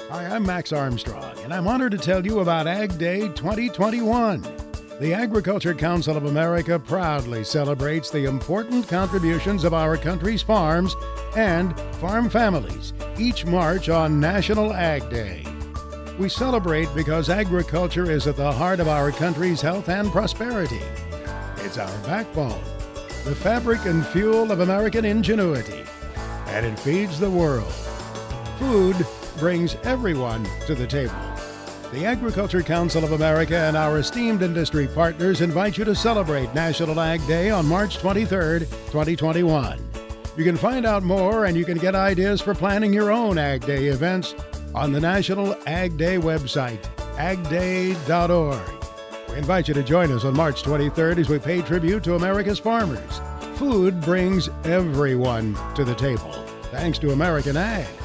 Hi, I'm Max Armstrong, and I'm honored to tell you about Ag Day 2021. The Agriculture Council of America proudly celebrates the important contributions of our country's farms and farm families each March on National Ag Day. We celebrate because agriculture is at the heart of our country's health and prosperity. It's our backbone, the fabric and fuel of American ingenuity, and it feeds the world. Food brings everyone to the table. The Agriculture Council of America and our esteemed industry partners invite you to celebrate National Ag Day on March 23rd, 2021. You can find out more and you can get ideas for planning your own Ag Day events on the National Ag Day website, agday.org. We invite you to join us on March 23rd as we pay tribute to America's farmers. Food brings everyone to the table, thanks to American Ag.